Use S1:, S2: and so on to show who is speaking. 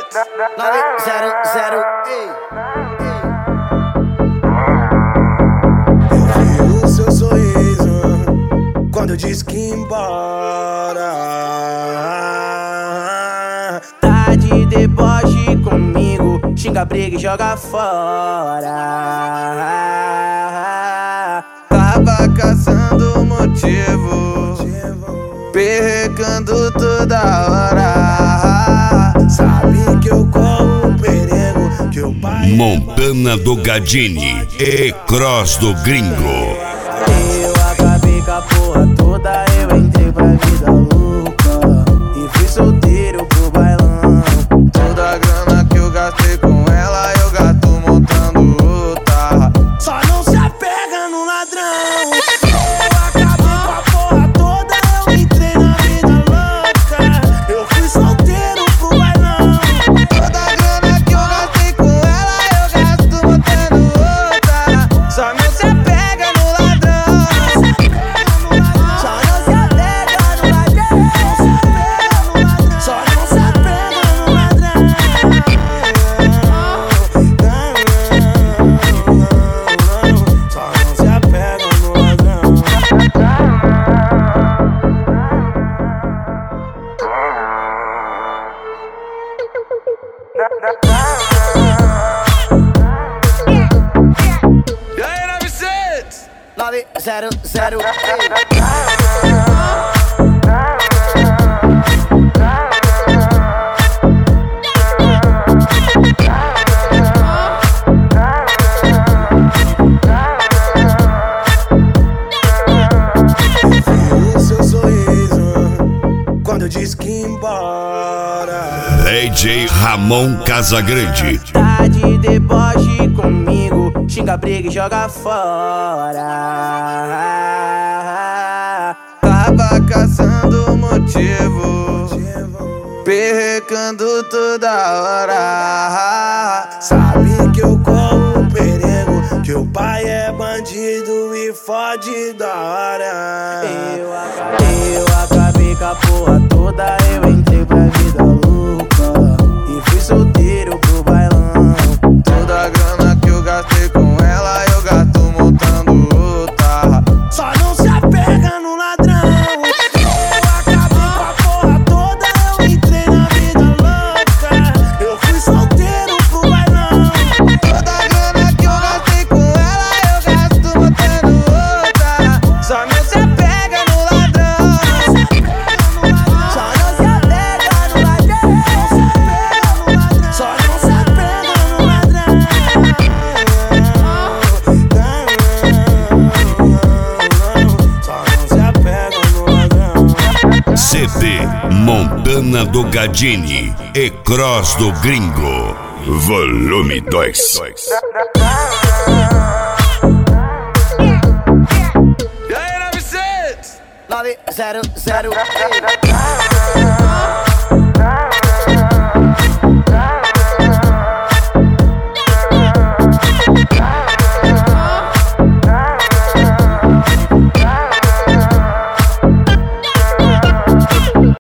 S1: 900, ei.
S2: Eu vi o seu sorriso quando eu disse que ia embora.
S1: Tá de deboche comigo, xinga, briga e joga fora.
S3: Tava caçando motivo, perrecando toda hora.
S2: Sabe que eu corro um perigo, que o pai
S4: Montana do Gadini e Cross do Gringo.
S1: Eu acabei com a porra toda, eu entrei pra vida louca e fui solteiro pro bailão.
S3: Toda a grana que eu gastei com ela, eu gasto montando outra.
S2: só não se apega no ladrão. Eu acabei com a porra toda, eu entrei na vida louca. Eu fui solteiro pro bailão.
S3: Toda a grana que eu gastei com ela, eu gasto montando outra. Só não se apega no ladrão.
S1: Só não se apega no ladrão.
S2: Só não se apega no ladrão. Só não se apega no ladrão.
S3: E aí, 900?
S1: 900,
S2: Vi o seu sorriso quando eu disse que ia embora.
S4: DJ Ramon Casagrande.
S1: tá de deboche comigo, xinga, briga e joga fora.
S3: Tava caçando motivo, perrecando toda hora.
S2: Sabe que eu corro um perigo, que o pai é bandido e fode da hora.
S1: Eu acabei com a porra toda, eu entrei pra vida louca e fui solteiro pro bailão.
S3: Toda a grana que eu gastei com ela, eu gasto montando outra.
S2: Só não se apega no ladrão. Eu acabei com a porra toda, eu entrei na vida louca. Eu fui solteiro pro bailão.
S3: Toda a grana que eu gastei com ela, eu gasto montando outra. Só não se apega no ladrão.
S1: Só não se apega no ladrão.
S2: Só não se apega no ladrão. Só não se apega no ladrão.
S4: CD Montana do Gadini e Cross do Gringo. Volume 2.
S3: E aí, 900?
S1: 900,